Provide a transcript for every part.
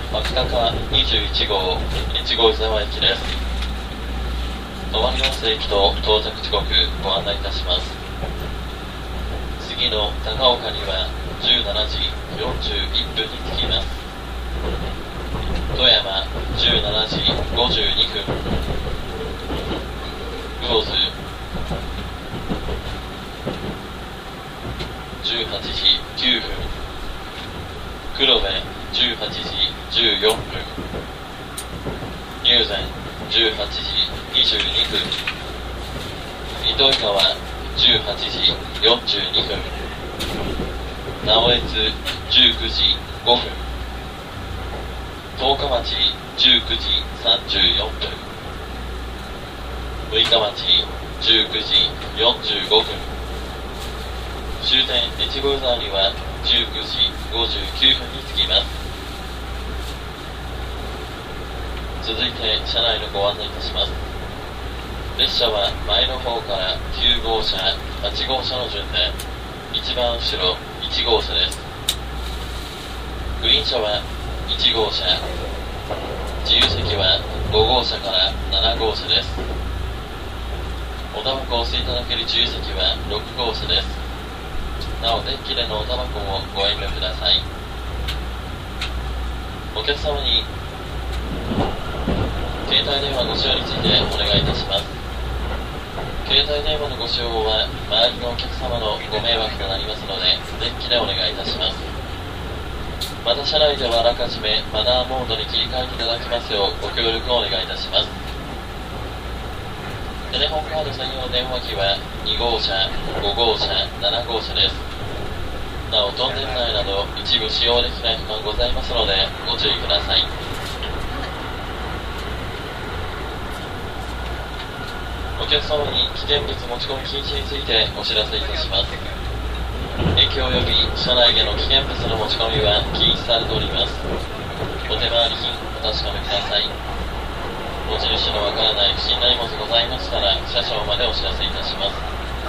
牧高21号越後湯沢駅です。止まり合わせ駅と到着時刻ご案内いたします。次の高岡には17時41分に着きます。富山17時52分、魚津18時9分、黒部18時14分、入善18時22分、糸魚川18時42分、直江津19時5分、十日町19時34分、六日町19時45分、終点越後湯沢には19時59分に着きます。続いて車内のご案内いたします。列車は前の方から9号車、8号車の順で、一番後ろ1号車です。グリーン車は1号車、自由席は5号車から7号車です。おタバコをお吸いいただける自由席は6号車です。なお、デッキでのおタバコもご遠慮ください。お客様に携帯電話ご使用についてお願いいたします。携帯電話のご使用は周りのお客様のご迷惑となりますので、デッキでお願いいたします。また車内ではあらかじめマナーモードに切り替えていただきますようご協力をお願いいたします。テレホンカード専用電話機は2号車、5号車、7号車です。なお、トンネル内など一部使用できない区間ございますのでご注意ください。お客様に危険物持ち込み禁止についてお知らせいたします。駅及び車内での危険物の持ち込みは禁止されております。お手回り品お確かめください。持ち主のわからない不審な荷物ございましたら車掌までお知らせいたします。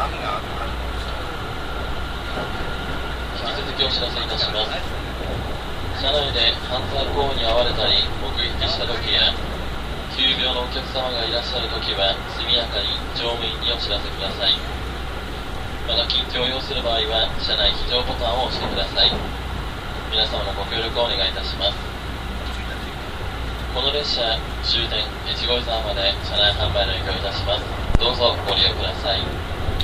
引き続きお知らせいたします。車内で犯罪行為に遭われたり目撃した時や急病のお客様がいらっしゃるときは速やかに乗務員にお知らせください。また緊急を要する場合は車内非常ボタンを押してください。皆様のご協力をお願いいたします。この列車終点越後湯沢まで車内販売の営業いたします。どうぞご利用ください。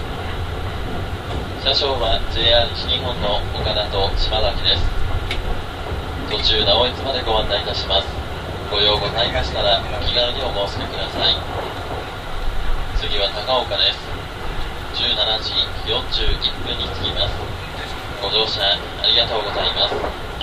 車掌は JR 西日本の岡田と島崎です。途中直江津までご案内いたします。ご用ございましたらお気軽にお申し込みください。次は高岡です。17時41分に着きます。ご乗車ありがとうございます。